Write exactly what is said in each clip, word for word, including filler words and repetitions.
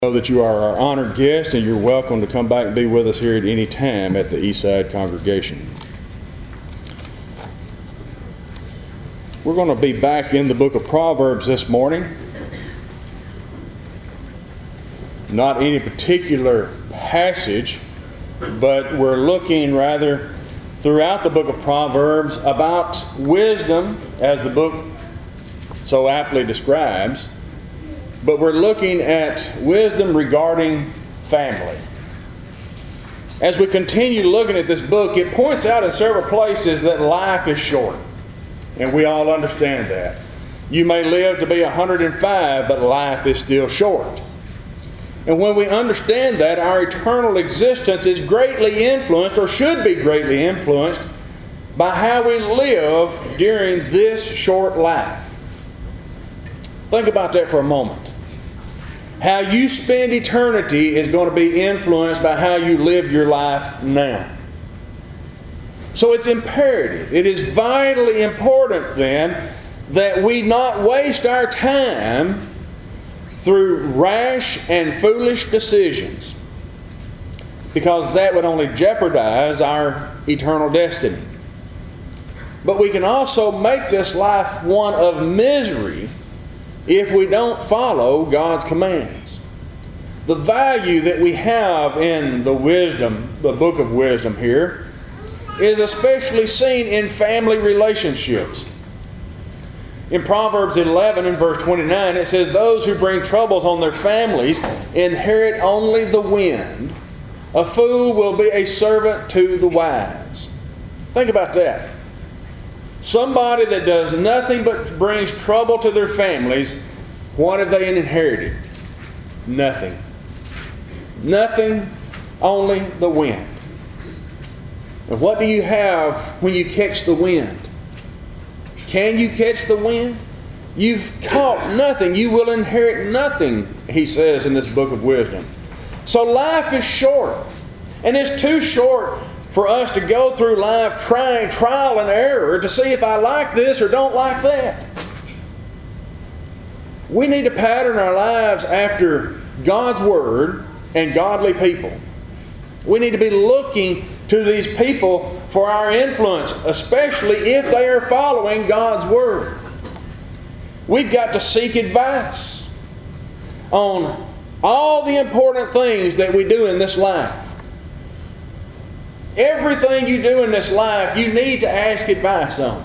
Know that you are our honored guest, and you're welcome to come back and be with us here at any time at the Eastside congregation. We're going to be back in the book of Proverbs this morning. Not any particular passage, but we're looking rather throughout the book of Proverbs about wisdom, as the book so aptly describes. But we're looking at wisdom regarding family. As we continue looking at this book, it points out in several places that life is short. And we all understand that. You may live to be one hundred five, but life is still short. And when we understand that, our eternal existence is greatly influenced, or should be greatly influenced, by how we live during this short life. Think about that for a moment. How you spend eternity is going to be influenced by how you live your life now. So it's imperative, it is vitally important then that we not waste our time through rash and foolish decisions, because that would only jeopardize our eternal destiny. But we can also make this life one of misery if we don't follow God's commands. The value that we have in the wisdom, the book of wisdom here, is especially seen in family relationships. In Proverbs eleven and verse twenty-nine, it says, "Those who bring troubles on their families inherit only the wind. A fool will be a servant to the wise." Think about that. Somebody that does nothing but brings trouble to their families, what have they inherited? Nothing. Nothing, only the wind. And what do you have when you catch the wind? Can you catch the wind? You've caught nothing. You will inherit nothing, he says in this book of wisdom. So life is short. And it's too short for us to go through life trying trial and error to see if I like this or don't like that. We need to pattern our lives after God's Word and godly people. We need to be looking to these people for our influence, especially if they are following God's Word. We've got to seek advice on all the important things that we do in this life. Everything you do in this life, you need to ask advice on.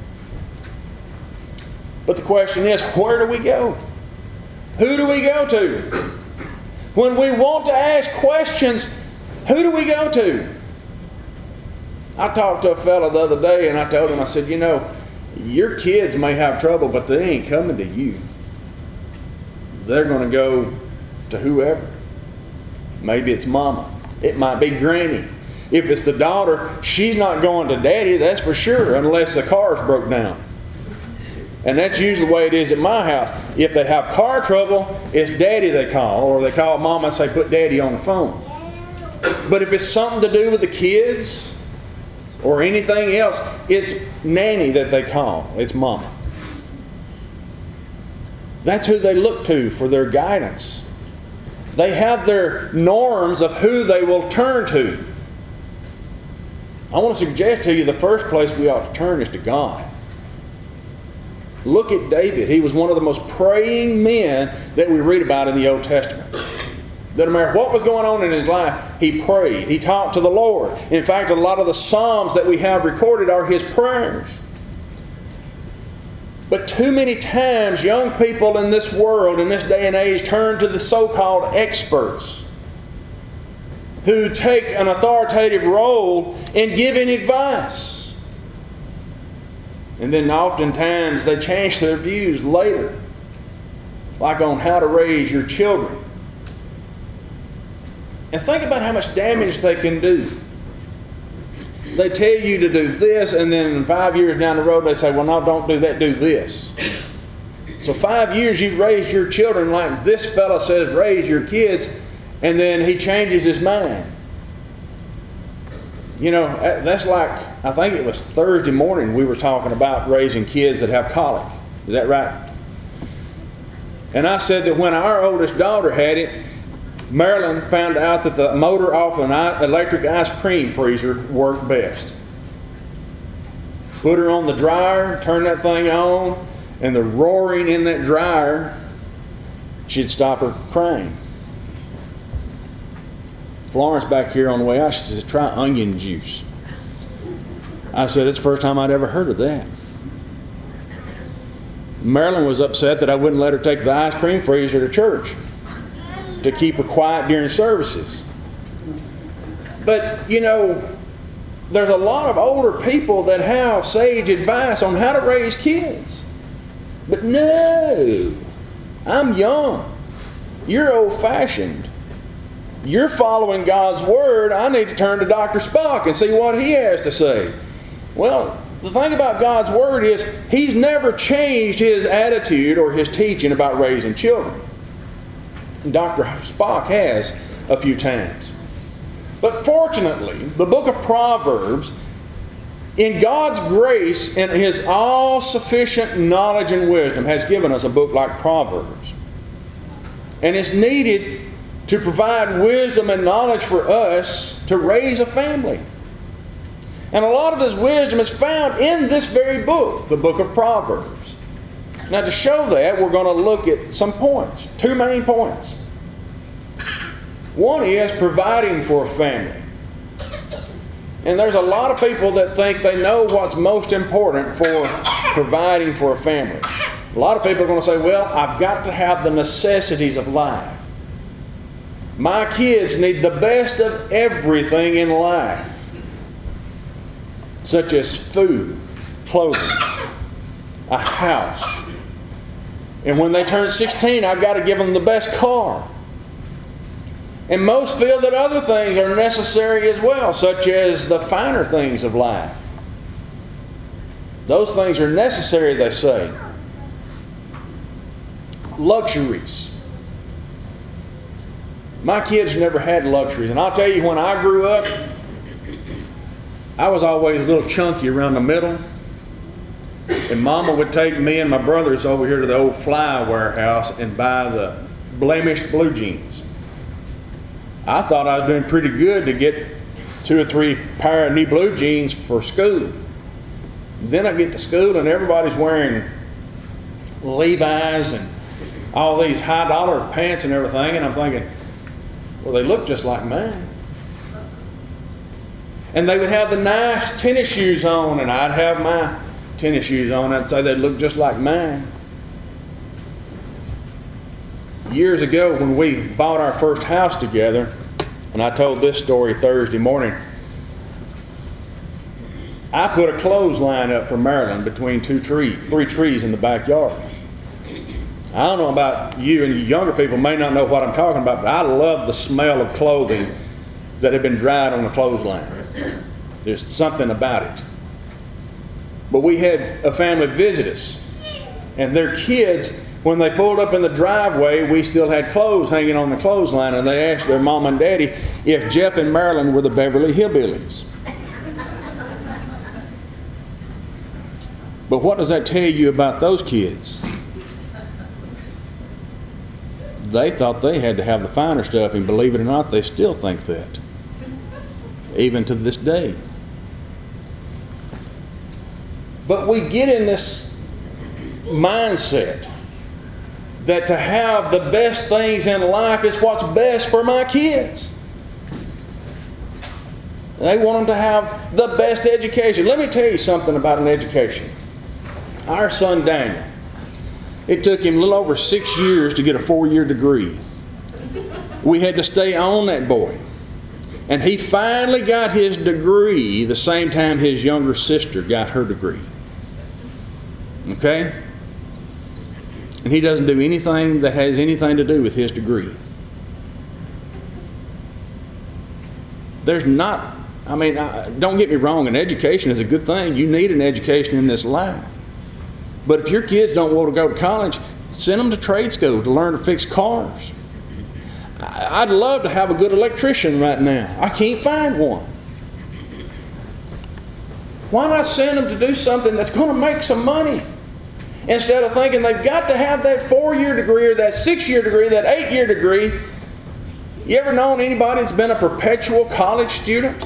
But the question is, where do we go? Who do we go to? When we want to ask questions, who do we go to? I talked to a fellow the other day and I told him, I said, you know, your kids may have trouble, but they ain't coming to you. They're going to go to whoever. Maybe it's mama. It might be granny. If it's the daughter, she's not going to daddy, that's for sure, unless the car's broke down. And that's usually the way it is at my house. If they have car trouble, it's daddy they call, or they call mama and say, put daddy on the phone. But if it's something to do with the kids or anything else, it's nanny that they call. It's mama. That's who they look to for their guidance. They have their norms of who they will turn to. I want to suggest to you the first place we ought to turn is to God. Look at David. He was one of the most praying men that we read about in the Old Testament. Doesn't matter what was going on in his life, he prayed. He talked to the Lord. In fact, a lot of the Psalms that we have recorded are his prayers. But too many times, young people in this world, in this day and age, turn to the so-called experts who take an authoritative role in giving advice. And then oftentimes they change their views later, like on how to raise your children. And think about how much damage they can do. They tell you to do this, and then five years down the road they say, well, no, don't do that, do this. So five years you've raised your children like this fella says raise your kids, and then he changes his mind. You know, that's like, I think it was Thursday morning we were talking about raising kids that have colic. Is that right? And I said that when our oldest daughter had it, Marilyn found out that the motor off an electric ice cream freezer worked best. Put her on the dryer, turn that thing on, and the roaring in that dryer, she'd stop her crying. Florence back here on the way out, she says, try onion juice. I said, it's the first time I'd ever heard of that. Marilyn was upset that I wouldn't let her take the ice cream freezer to church to keep her quiet during services. But, you know, there's a lot of older people that have sage advice on how to raise kids. But no, I'm young. You're old-fashioned. You're following God's Word. I need to turn to Doctor Spock and see what he has to say. Well, the thing about God's Word is He's never changed His attitude or His teaching about raising children. Doctor Spock has a few times. But fortunately, the book of Proverbs, in God's grace and His all-sufficient knowledge and wisdom, has given us a book like Proverbs. And it's needed to provide wisdom and knowledge for us to raise a family. And a lot of this wisdom is found in this very book, the book of Proverbs. Now, to show that, we're going to look at some points, two main points. One is providing for a family. And there's a lot of people that think they know what's most important for providing for a family. A lot of people are going to say, well, I've got to have the necessities of life. My kids need the best of everything in life, such as food, clothing, a house. And when they turn sixteen, I've got to give them the best car. And most feel that other things are necessary as well, such as the finer things of life. Those things are necessary, they say. Luxuries. My kids never had luxuries. And I'll tell you, when I grew up, I was always a little chunky around the middle. And Mama would take me and my brothers over here to the old Fly warehouse and buy the blemished blue jeans. I thought I was doing pretty good to get two or three pair of new blue jeans for school. Then I get to school and everybody's wearing Levi's and all these high dollar pants and everything, and I'm thinking, well, they look just like mine. And they would have the nice tennis shoes on, and I'd have my tennis shoes on. I'd say they look just like mine. Years ago, when we bought our first house together, and I told this story Thursday morning, I put a clothesline up for Marilyn between two trees, three trees in the backyard. I don't know about you, and you younger people may not know what I'm talking about, but I love the smell of clothing that had been dried on the clothesline. There's something about it. But we had a family visit us, and their kids, when they pulled up in the driveway, we still had clothes hanging on the clothesline, and they asked their mom and daddy if Jeff and Marilyn were the Beverly Hillbillies. But what does that tell you about those kids? They thought they had to have the finer stuff, and believe it or not, they still think that, even to this day. But we get in this mindset that to have the best things in life is what's best for my kids. They want them to have the best education. Let me tell you something about an education. Our son Daniel, it took him a little over six years to get a four-year degree. We had to stay on that boy. And he finally got his degree the same time his younger sister got her degree. Okay? And he doesn't do anything that has anything to do with his degree. There's not, I mean, don't get me wrong, an education is a good thing. You need an education in this life. But if your kids don't want to go to college, send them to trade school to learn to fix cars. I'd love to have a good electrician right now. I can't find one. Why not send them to do something that's going to make some money? Instead of thinking they've got to have that four-year degree or that six-year degree, that eight-year degree. You ever known anybody that's been a perpetual college student?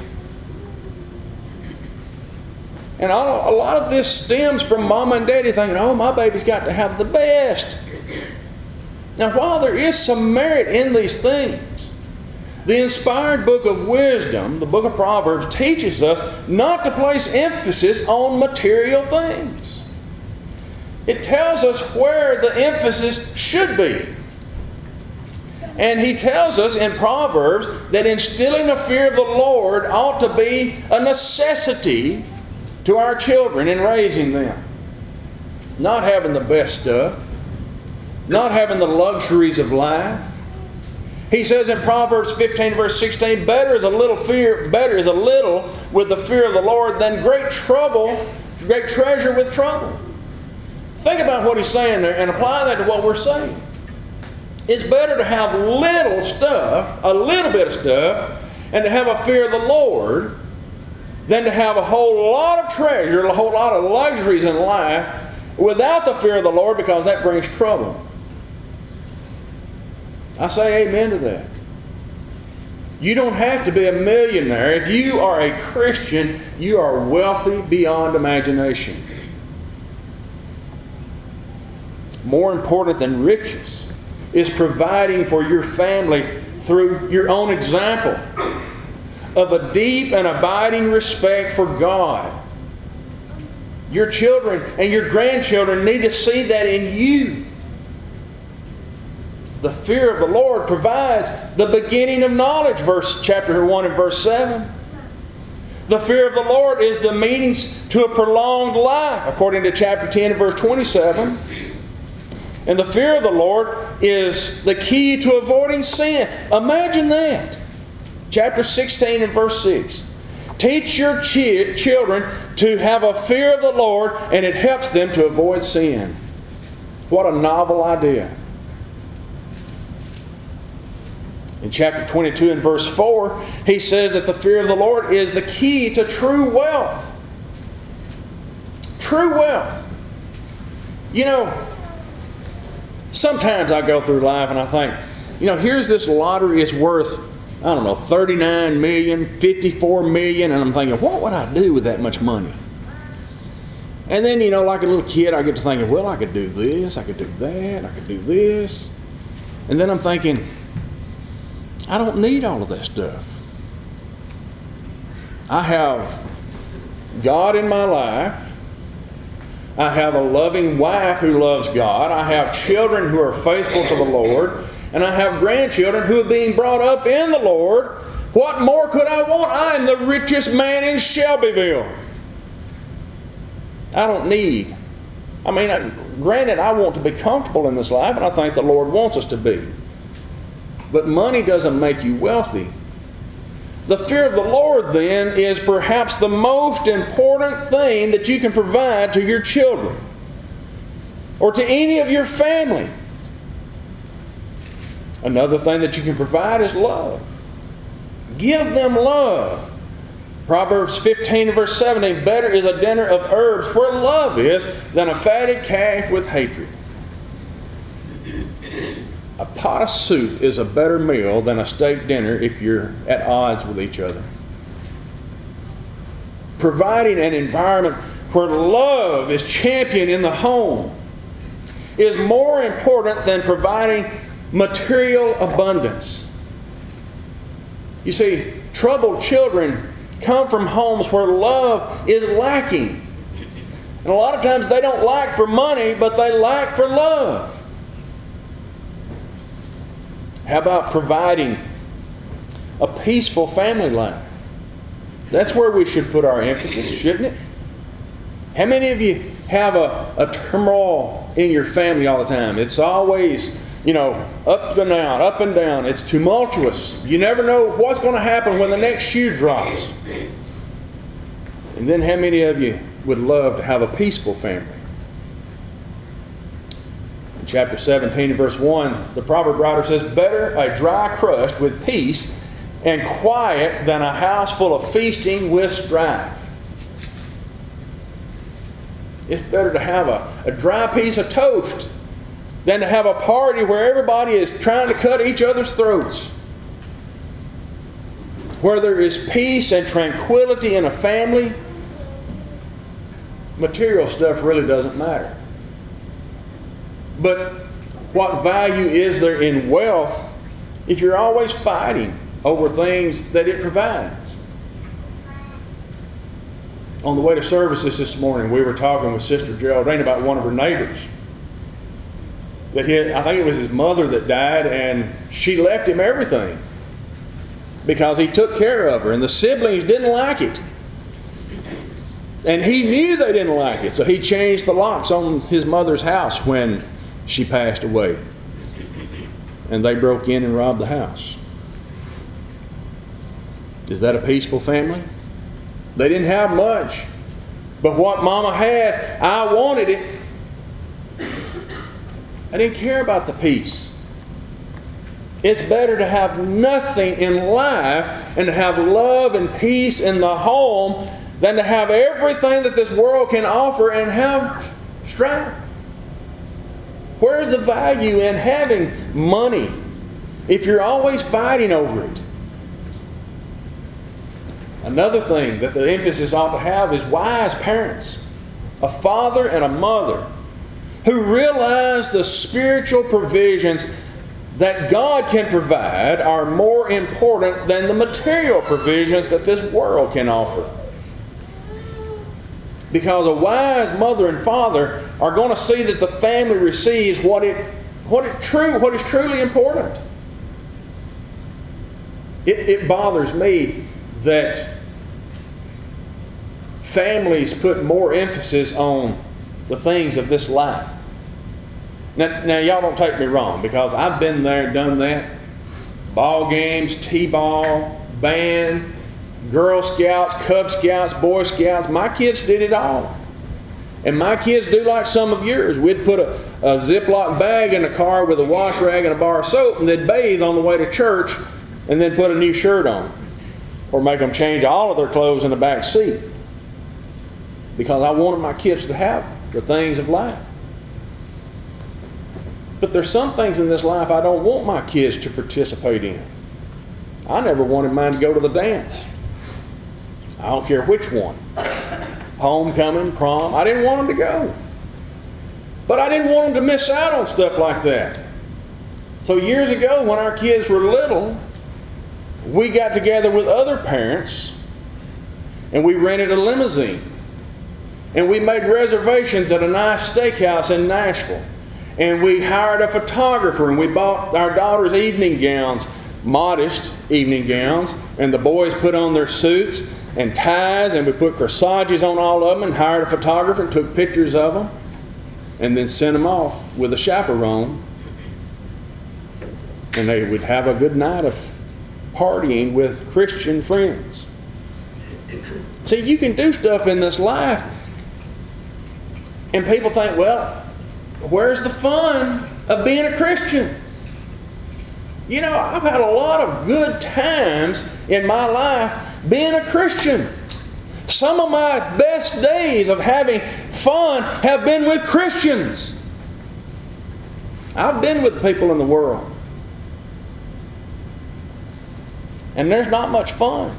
And a lot of this stems from mom and daddy thinking, oh, my baby's got to have the best. Now, while there is some merit in these things, the inspired book of wisdom, the book of Proverbs, teaches us not to place emphasis on material things. It tells us where the emphasis should be. And he tells us in Proverbs that instilling a fear of the Lord ought to be a necessity to our children in raising them. Not having the best stuff, not having the luxuries of life. He says in Proverbs fifteen, verse sixteen, better is a little fear, better is a little with the fear of the Lord than great trouble, great treasure with trouble. Think about what he's saying there and apply that to what we're saying. It's better to have little stuff, a little bit of stuff, and to have a fear of the Lord than to have a whole lot of treasure, a whole lot of luxuries in life without the fear of the Lord, because that brings trouble. I say amen to that. You don't have to be a millionaire. If you are a Christian, you are wealthy beyond imagination. More important than riches is providing for your family through your own example of a deep and abiding respect for God. Your children and your grandchildren need to see that in you. The fear of the Lord provides the beginning of knowledge, verse chapter one and verse seven. The fear of the Lord is the means to a prolonged life, according to chapter ten and verse twenty-seven. And the fear of the Lord is the key to avoiding sin. Imagine that. Chapter sixteen and verse six. Teach your chi- children to have a fear of the Lord, and it helps them to avoid sin. What a novel idea. In chapter twenty-two and verse four, he says that the fear of the Lord is the key to true wealth. True wealth. You know, sometimes I go through life and I think, you know, here's this lottery is worth, I don't know, thirty-nine million dollars, fifty-four million dollars, and I'm thinking, what would I do with that much money? And then, you know, like a little kid, I get to thinking, well, I could do this, I could do that, I could do this. And then I'm thinking, I don't need all of that stuff. I have God in my life. I have a loving wife who loves God. I have children who are faithful to the Lord. And I have grandchildren who are being brought up in the Lord. What more could I want? I am the richest man in Shelbyville. I don't need. I mean, I, granted, I want to be comfortable in this life, and I think the Lord wants us to be. But money doesn't make you wealthy. The fear of the Lord, then, is perhaps the most important thing that you can provide to your children or to any of your family. Another thing that you can provide is love. Give them love. Proverbs fifteen, verse seventeen, better is a dinner of herbs where love is than a fatted calf with hatred. A pot of soup is a better meal than a steak dinner if you're at odds with each other. Providing an environment where love is championed in the home is more important than providing material abundance. You see, troubled children come from homes where love is lacking. And a lot of times they don't lack for money, but they lack for love. How about providing a peaceful family life? That's where we should put our emphasis, shouldn't it? How many of you have a, a turmoil in your family all the time? It's always, you know, up and down, up and down. It's tumultuous. You never know what's going to happen when the next shoe drops. And then how many of you would love to have a peaceful family? In chapter seventeen and verse one, the proverb writer says, better a dry crust with peace and quiet than a house full of feasting with strife. It's better to have a, a dry piece of toast than to have a party where everybody is trying to cut each other's throats. where there is peace and tranquility in a family, material stuff really doesn't matter. But what value is there in wealth if you're always fighting over things that it provides? On the way to services this morning, we were talking with Sister Geraldine about one of her neighbors. That he had, I think it was his mother that died, and she left him everything because he took care of her, and the siblings didn't like it. And he knew they didn't like it, so he changed the locks on his mother's house when she passed away. And they broke in and robbed the house. Is that a peaceful family? They didn't have much, but what Mama had, I wanted it. I didn't care about the peace. It's better to have nothing in life and to have love and peace in the home than to have everything that this world can offer and have strife. Where's the value in having money if you're always fighting over it? Another thing that the emphasis ought to have is wise parents, a father and a mother who realize the spiritual provisions that God can provide are more important than the material provisions that this world can offer. Because a wise mother and father are going to see that the family receives what it, what it true, what is truly important. It, it bothers me that families put more emphasis on the things of this life. Now, now y'all don't take me wrong, because I've been there, done that. Ball games, T-ball, band, Girl Scouts, Cub Scouts, Boy Scouts. My kids did it all. And my kids do like some of yours. We'd put a, a Ziploc bag in the car with a wash rag and a bar of soap, and they'd bathe on the way to church and then put a new shirt on. Or make them change all of their clothes in the back seat. Because I wanted my kids to have the things of life. But there's some things in this life I don't want my kids to participate in. I never wanted mine to go to the dance. I don't care which one. Homecoming, prom. I didn't want them to go. But I didn't want them to miss out on stuff like that. So years ago, when our kids were little, we got together with other parents and we rented a limousine. And we made reservations at a nice steakhouse in Nashville. And we hired a photographer, and we bought our daughter's evening gowns, modest evening gowns, and the boys put on their suits and ties, and we put corsages on all of them and hired a photographer and took pictures of them and then sent them off with a chaperone. And they would have a good night of partying with Christian friends. See, you can do stuff in this life, and people think, well, where's the fun of being a Christian? You know, I've had a lot of good times in my life being a Christian. Some of my best days of having fun have been with Christians. I've been with people in the world. And there's not much fun.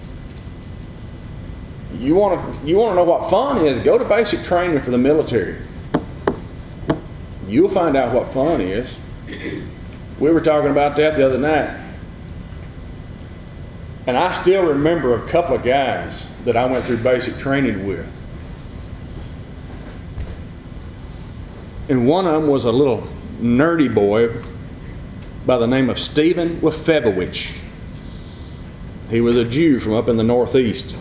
You want to, you want to know what fun is? Go to basic training for the military. You'll find out what fun is. We were talking about that the other night. And I still remember a couple of guys that I went through basic training with. And one of them was a little nerdy boy by the name of Stephen Wefevowicz. He was a Jew from up in the Northeast.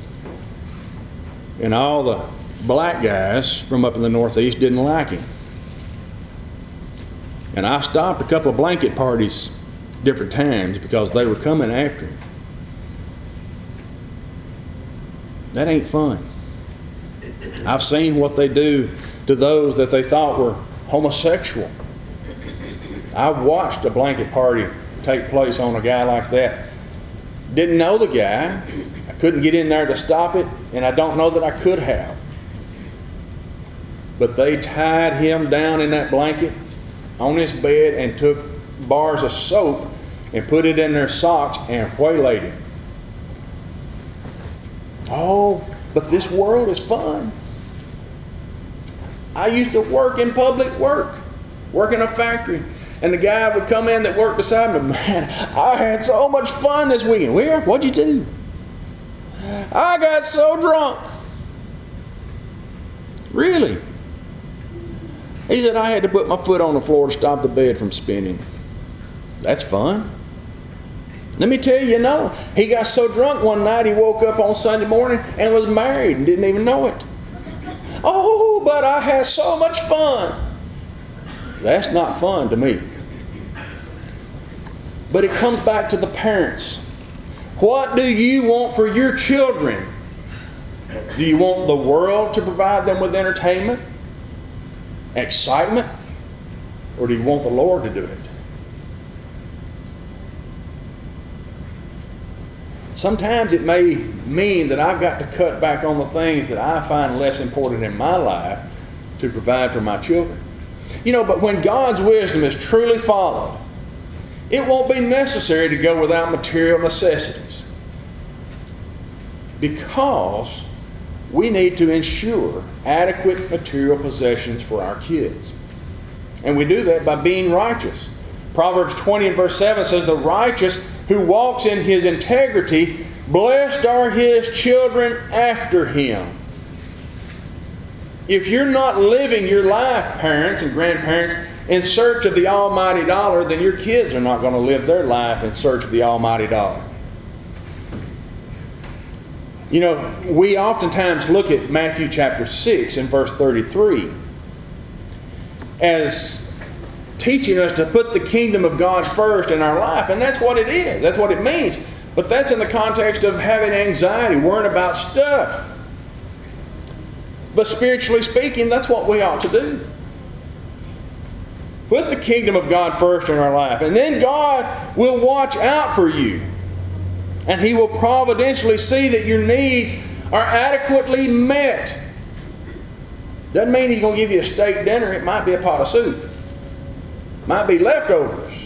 And all the black guys from up in the Northeast didn't like him. And I stopped a couple of blanket parties different times because they were coming after him. That ain't fun. I've seen what they do to those that they thought were homosexual. I watched a blanket party take place on a guy like that. Didn't know the guy. I couldn't get in there to stop it, and I don't know that I could have. But they tied him down in that blanket on his bed and took bars of soap and put it in their socks and waylaid him. Oh, but this world is fun. I used to work in public work, work in a factory. And the guy would come in that worked beside me. Man, I had so much fun this weekend. Where? What'd you do? I got so drunk. Really? He said, I had to put my foot on the floor to stop the bed from spinning. That's fun. Let me tell you, no. He got so drunk one night he woke up on Sunday morning and was married and didn't even know it. Oh, but I had so much fun. That's not fun to me. But it comes back to the parents. What do you want for your children? Do you want the world to provide them with entertainment, excitement, or do you want the Lord to do it? Sometimes it may mean that I've got to cut back on the things that I find less important in my life to provide for my children. You know, but when God's wisdom is truly followed, it won't be necessary to go without material necessities, because we need to ensure adequate material possessions for our kids. And we do that by being righteous. Proverbs twenty and verse seven says, the righteous who walks in his integrity, blessed are his children after him. If you're not living your life, parents and grandparents, in search of the almighty dollar, then your kids are not going to live their life in search of the almighty dollar. You know, we oftentimes look at Matthew chapter six and verse thirty-three as teaching us to put the kingdom of God first in our life. And that's what it is. That's what it means. But that's in the context of having anxiety, worrying about stuff. But spiritually speaking, that's what we ought to do. Put the kingdom of God first in our life. And then God will watch out for you. And He will providentially see that your needs are adequately met. Doesn't mean He's going to give you a steak dinner. It might be a pot of soup. Might be leftovers.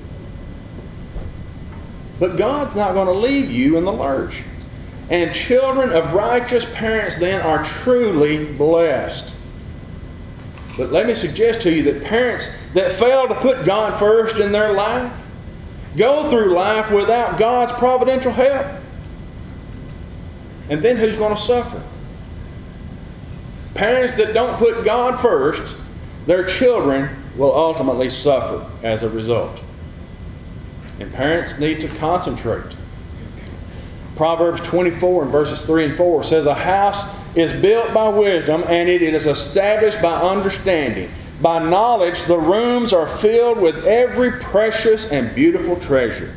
But God's not going to leave you in the lurch. And children of righteous parents then are truly blessed. But let me suggest to you that parents that fail to put God first in their life go through life without God's providential help. And then who's going to suffer? Parents that don't put God first, their children will ultimately suffer as a result. And parents need to concentrate. Proverbs twenty-four and verses three and four says, a house is built by wisdom, and it is established by understanding. By knowledge, the rooms are filled with every precious and beautiful treasure.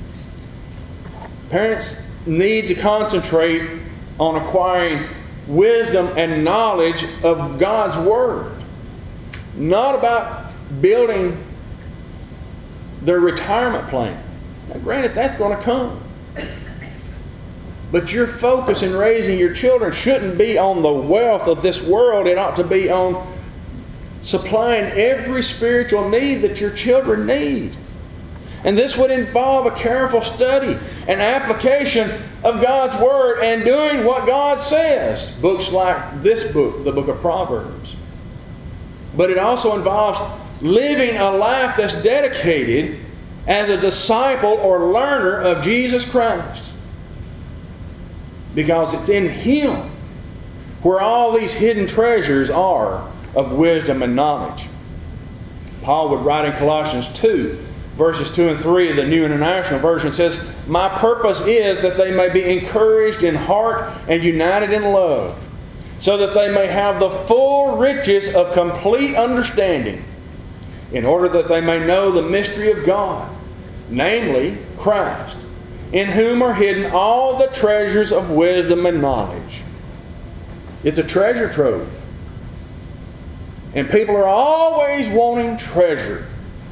Parents need to concentrate on acquiring wisdom and knowledge of God's Word. Not about building their retirement plan. Now, granted, that's going to come. But your focus in raising your children shouldn't be on the wealth of this world. It ought to be on supplying every spiritual need that your children need. And this would involve a careful study and application of God's Word and doing what God says. Books like this book, the book of Proverbs. But it also involves living a life that's dedicated as a disciple or learner of Jesus Christ. Because it's in Him where all these hidden treasures are of wisdom and knowledge. Paul would write in Colossians two, verses two and three of the New International Version, says, my purpose is that they may be encouraged in heart and united in love, so that they may have the full riches of complete understanding, in order that they may know the mystery of God, namely Christ, in whom are hidden all the treasures of wisdom and knowledge. It's a treasure trove. And people are always wanting treasure.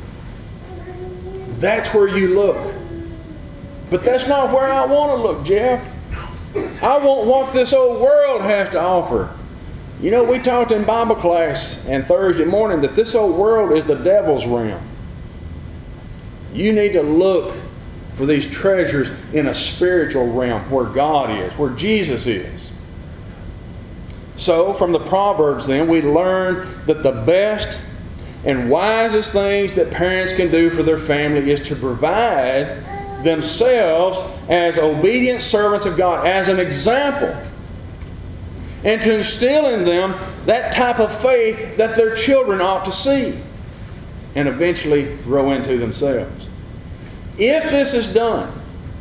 That's where you look. But that's not where I want to look, Jeff. I want what this old world has to offer. You know, we talked in Bible class and Thursday morning that this old world is the devil's realm. You need to look for these treasures in a spiritual realm where God is, where Jesus is. So, from the Proverbs then, we learn that the best and wisest things that parents can do for their family is to provide themselves as obedient servants of God, as an example, and to instill in them that type of faith that their children ought to see and eventually grow into themselves. If this is done,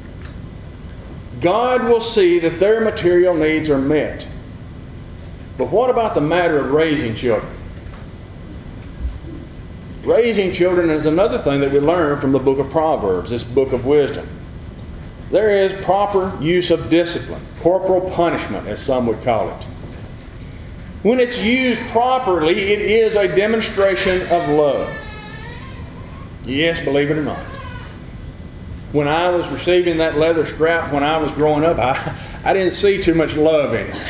God will see that their material needs are met. But what about the matter of raising children? Raising children is another thing that we learn from the book of Proverbs, this book of wisdom. There is proper use of discipline, corporal punishment, as some would call it. When it's used properly, it is a demonstration of love. Yes, believe it or not. When I was receiving that leather strap when I was growing up, I, I didn't see too much love in it.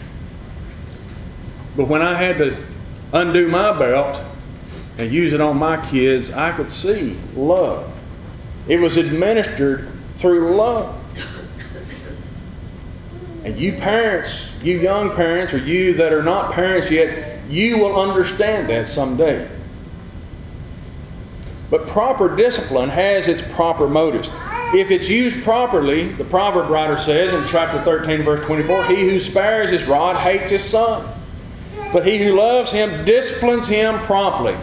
But when I had to undo my belt and use it on my kids, I could see love. It was administered through love. And you parents, you young parents, or you that are not parents yet, you will understand that someday. But proper discipline has its proper motives. If it's used properly, the proverb writer says in chapter thirteen, verse twenty-four, he who spares his rod hates his son, but he who loves him disciplines him promptly.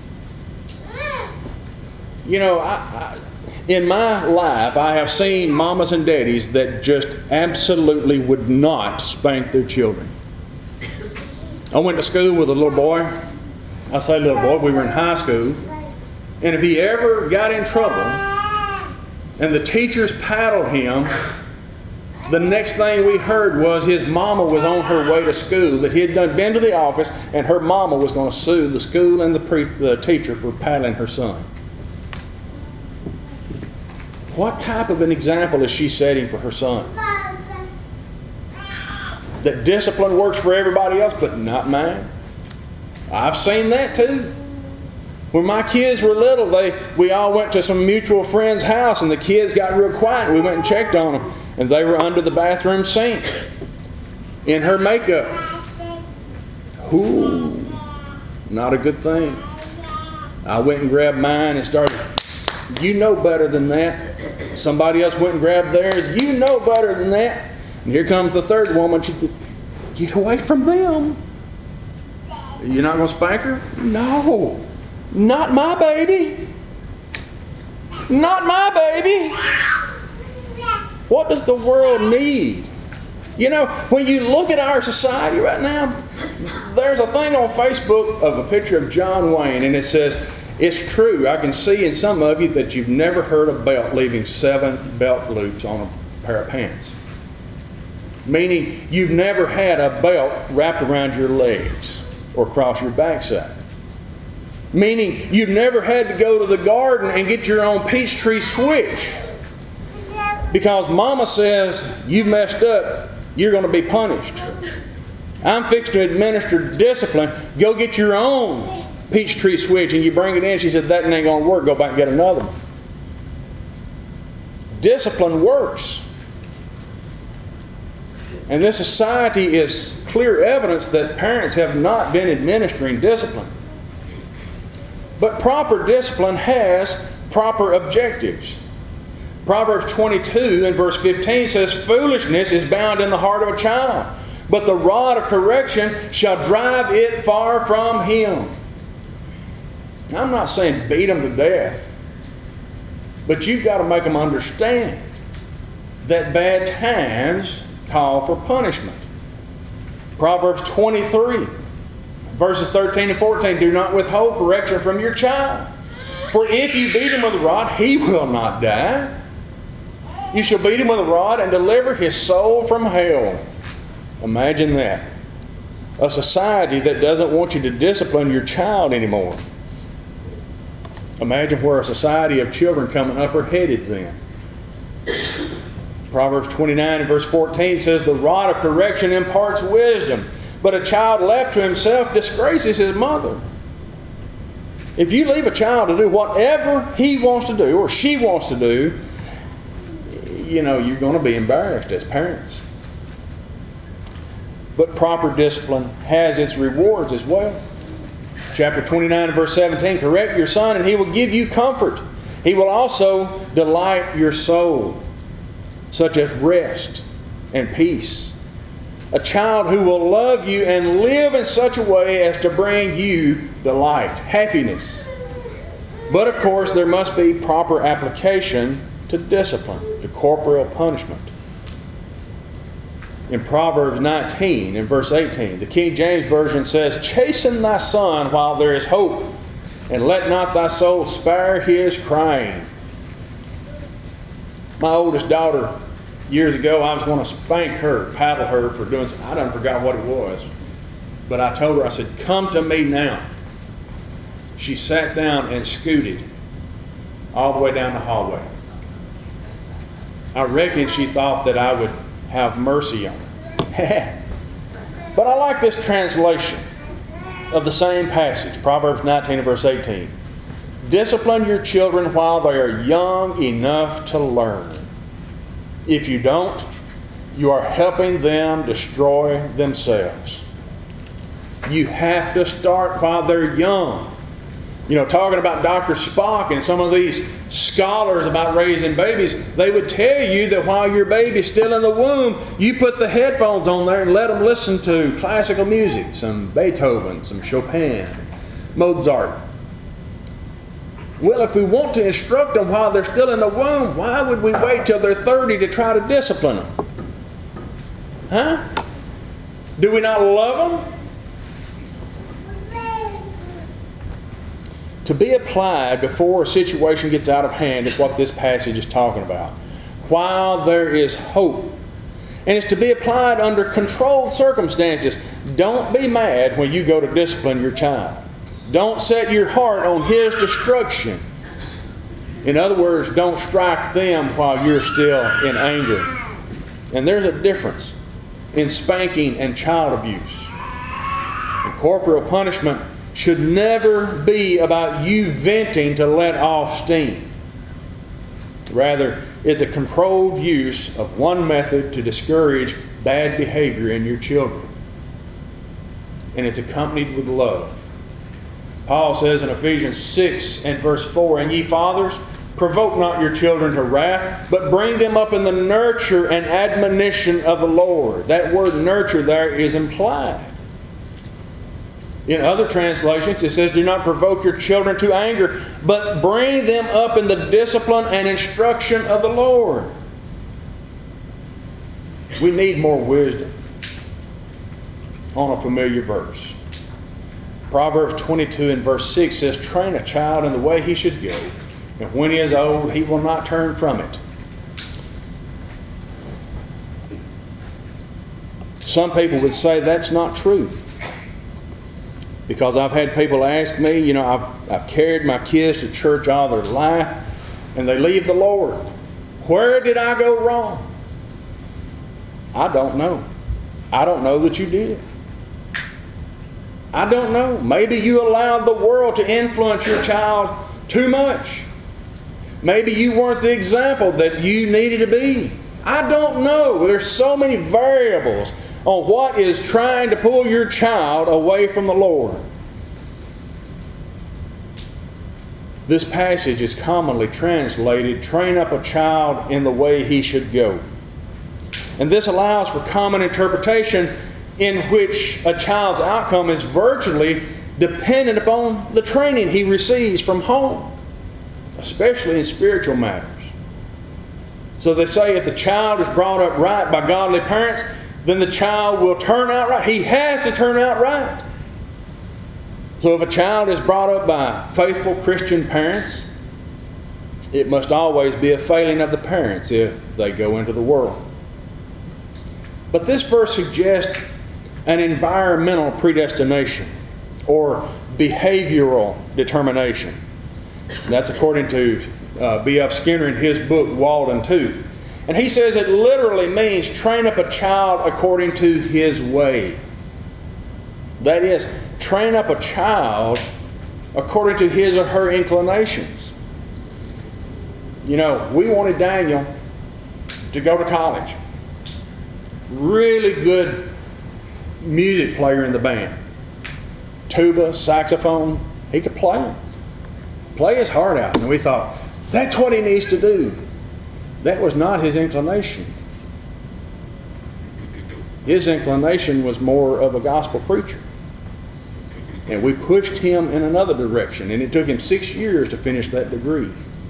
You know, I, I, in my life, I have seen mamas and daddies that just absolutely would not spank their children. I went to school with a little boy. I say little boy, we were in high school. And if he ever got in trouble and the teachers paddled him, the next thing we heard was his mama was on her way to school, that he had done been to the office and her mama was going to sue the school and the, pre, the teacher for paddling her son. What type of an example is she setting for her son? That discipline works for everybody else, but not mine. I've seen that too. When my kids were little, they we all went to some mutual friend's house and the kids got real quiet. We went and checked on them and they were under the bathroom sink in her makeup. Ooh, not a good thing. I went and grabbed mine and started, you know better than that. Somebody else went and grabbed theirs. You know better than that. And here comes the third woman. She said, get away from them. You're not going to spank her? No. Not my baby. Not my baby. What does the world need? You know, when you look at our society right now, there's a thing on Facebook of a picture of John Wayne, and it says, it's true, I can see in some of you that you've never heard a belt leaving seven belt loops on a pair of pants. Meaning, you've never had a belt wrapped around your legs or across your backside. Meaning, you've never had to go to the garden and get your own Peachtree switch. Because Mama says, you messed up, you're going to be punished. I'm fixed to administer discipline. Go get your own Peachtree switch, and you bring it in. She said, that ain't going to work. Go back and get another one. Discipline works. And this society is clear evidence that parents have not been administering discipline. But proper discipline has proper objectives. Proverbs twenty-two and verse fifteen says, foolishness is bound in the heart of a child, but the rod of correction shall drive it far from him. Now, I'm not saying beat them to death, but you've got to make them understand that bad times call for punishment. Proverbs twenty-three, verses thirteen and fourteen, do not withhold correction from your child. For if you beat him with a rod, he will not die. You shall beat him with a rod and deliver his soul from hell. Imagine that. A society that doesn't want you to discipline your child anymore. Imagine where a society of children coming up are headed then. Proverbs twenty-nine and verse fourteen says, the rod of correction imparts wisdom, but a child left to himself disgraces his mother. If you leave a child to do whatever he wants to do or she wants to do, you know, you're going to be embarrassed as parents. But proper discipline has its rewards as well. Chapter twenty-nine, verse seventeen, correct your son and he will give you comfort. He will also delight your soul, such as rest and peace. A child who will love you and live in such a way as to bring you delight, happiness. But of course, there must be proper application to discipline, to corporeal punishment. In Proverbs nineteen, in verse eighteen, the King James Version says, chasten thy son while there is hope, and let not thy soul spare his crying. My oldest daughter, years ago, I was going to spank her, paddle her for doing something. I done forgot what it was. But I told her, I said, come to me now. She sat down and scooted all the way down the hallway. I reckon she thought that I would have mercy on her. But I like this translation of the same passage, Proverbs nineteen and verse eighteen. Discipline your children while they are young enough to learn. If you don't, you are helping them destroy themselves. You have to start while they're young. You know, talking about Doctor Spock and some of these scholars about raising babies, they would tell you that while your baby's still in the womb, you put the headphones on there and let them listen to classical music, some Beethoven, some Chopin, Mozart. Well, if we want to instruct them while they're still in the womb, why would we wait till they're thirty to try to discipline them? Huh? Do we not love them? To be applied before a situation gets out of hand is what this passage is talking about. While there is hope. And it's to be applied under controlled circumstances. Don't be mad when you go to discipline your child. Don't set your heart on his destruction. In other words, don't strike them while you're still in anger. And there's a difference in spanking and child abuse. And corporal punishment should never be about you venting to let off steam. Rather, it's a controlled use of one method to discourage bad behavior in your children. And it's accompanied with love. Paul says in Ephesians six and verse four, and ye fathers, provoke not your children to wrath, but bring them up in the nurture and admonition of the Lord. That word nurture there is implied. In other translations, it says, do not provoke your children to anger, but bring them up in the discipline and instruction of the Lord. We need more wisdom on a familiar verse. Proverbs twenty-two and verse six says, train a child in the way he should go, and when he is old, he will not turn from it. Some people would say that's not true. Because I've had people ask me, you know, I've, I've carried my kids to church all their life, and they leave the Lord. Where did I go wrong? I don't know. I don't know that you did. I don't know. Maybe you allowed the world to influence your child too much. Maybe you weren't the example that you needed to be. I don't know. There's so many variables on what is trying to pull your child away from the Lord. This passage is commonly translated, train up a child in the way he should go. And this allows for common interpretation in which a child's outcome is virtually dependent upon the training he receives from home, especially in spiritual matters. So they say if the child is brought up right by godly parents, then the child will turn out right. He has to turn out right. So if a child is brought up by faithful Christian parents, it must always be a failing of the parents if they go into the world. But this verse suggests an environmental predestination or behavioral determination. That's according to uh, B F Skinner in his book, Walden two. And he says it literally means train up a child according to his way. That is, train up a child according to his or her inclinations. You know, we wanted Daniel to go to college. Really good music player in the band. Tuba, saxophone, he could play them. Play his heart out. And we thought, that's what he needs to do. That was not his inclination. His inclination was more of a gospel preacher. And we pushed him in another direction, and it took him six years to finish that degree.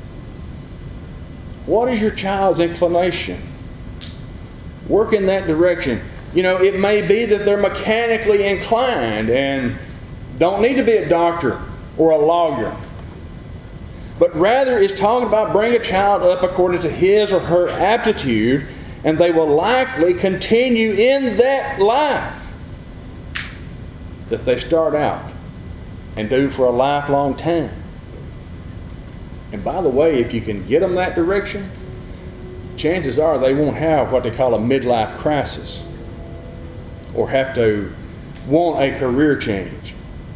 What is your child's inclination? Work in that direction. You know, it may be that they're mechanically inclined and don't need to be a doctor or a lawyer, but rather is talking about bring a child up according to his or her aptitude, and they will likely continue in that life that they start out and do for a lifelong time. And by the way, if you can get them that direction, chances are they won't have what they call a midlife crisis or have to want a career change.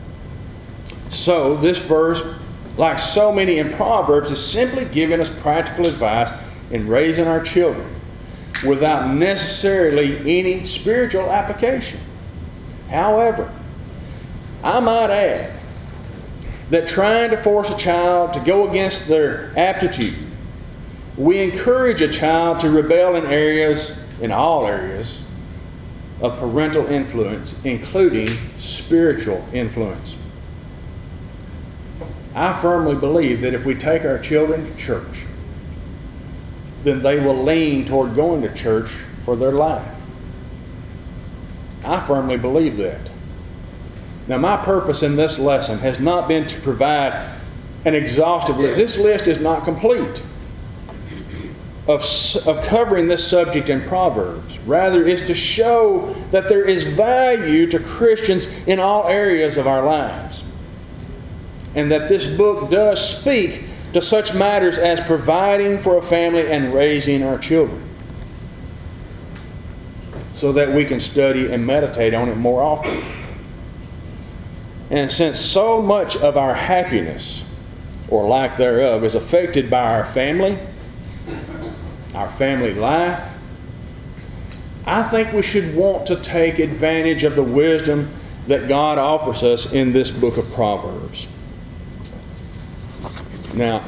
So this verse, like so many in Proverbs, is simply giving us practical advice in raising our children without necessarily any spiritual application. However, I might add that trying to force a child to go against their aptitude, we encourage a child to rebel in areas, in all areas, of parental influence, including spiritual influence. I firmly believe that if we take our children to church, then they will lean toward going to church for their life. I firmly believe that. Now, my purpose in this lesson has not been to provide an exhaustive list. This list is not complete of, of covering this subject in Proverbs. Rather, it's to show that there is value to Christians in all areas of our lives, and that this book does speak to such matters as providing for a family and raising our children, so that we can study and meditate on it more often. And since so much of our happiness, or lack thereof, is affected by our family, our family life, I think we should want to take advantage of the wisdom that God offers us in this book of Proverbs. Now,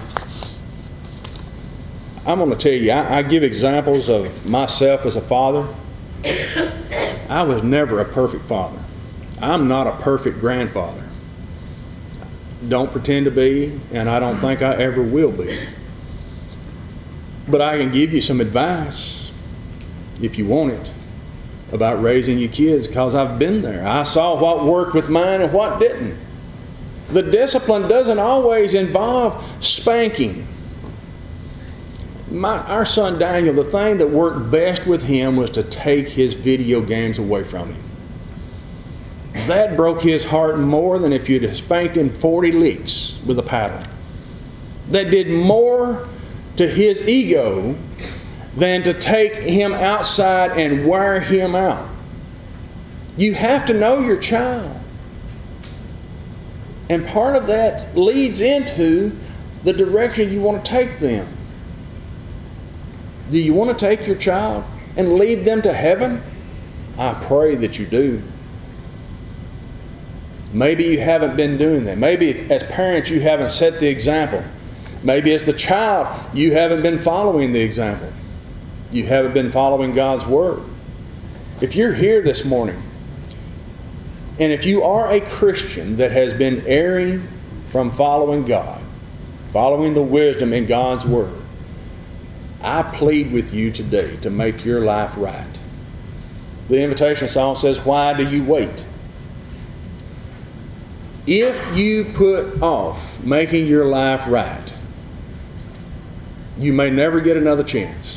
I'm going to tell you, I, I give examples of myself as a father. I was never a perfect father. I'm not a perfect grandfather. Don't pretend to be, and I don't think I ever will be. But I can give you some advice, if you want it, about raising your kids, because I've been there. I saw what worked with mine and what didn't. The discipline doesn't always involve spanking. My, our son Daniel, the thing that worked best with him was to take his video games away from him. That broke his heart more than if you'd have spanked him forty licks with a paddle. That did more to his ego than to take him outside and wear him out. You have to know your child. And part of that leads into the direction you want to take them. Do you want to take your child and lead them to heaven? I pray that you do. Maybe you haven't been doing that. Maybe as parents you haven't set the example. Maybe as the child you haven't been following the example. You haven't been following God's Word. If you're here this morning, and if you are a Christian that has been erring from following God, following the wisdom in God's Word, I plead with you today to make your life right. The invitation song says, "Why do you wait?" If you put off making your life right, you may never get another chance.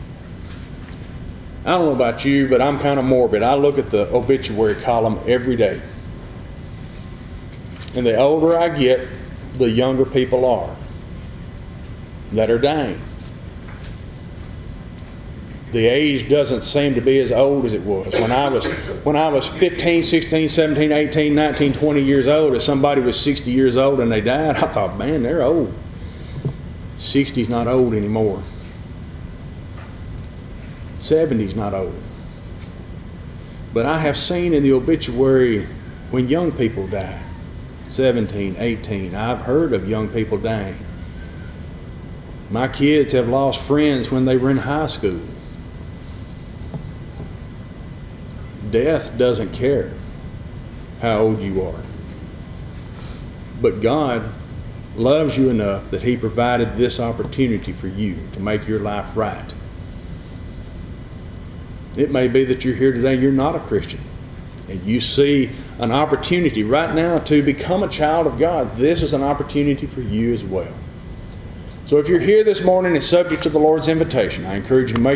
I don't know about you, but I'm kind of morbid. I look at the obituary column every day. And the older I get, the younger people are that are dying. The age doesn't seem to be as old as it was. When I was when I was fifteen, sixteen, seventeen, eighteen, nineteen, twenty years old, if somebody was sixty years old and they died, I thought, man, they're old. sixty's not old anymore. seventy's not old. But I have seen in the obituary when young people die, seventeen, eighteen, I've heard of young people dying. My kids have lost friends when they were in high school. Death doesn't care how old you are. But God loves you enough that He provided this opportunity for you to make your life right. It may be that you're here today, you're not a Christian, and you see an opportunity right now to become a child of God. This is an opportunity for you as well. So if you're here this morning and subject to the Lord's invitation, I encourage you to make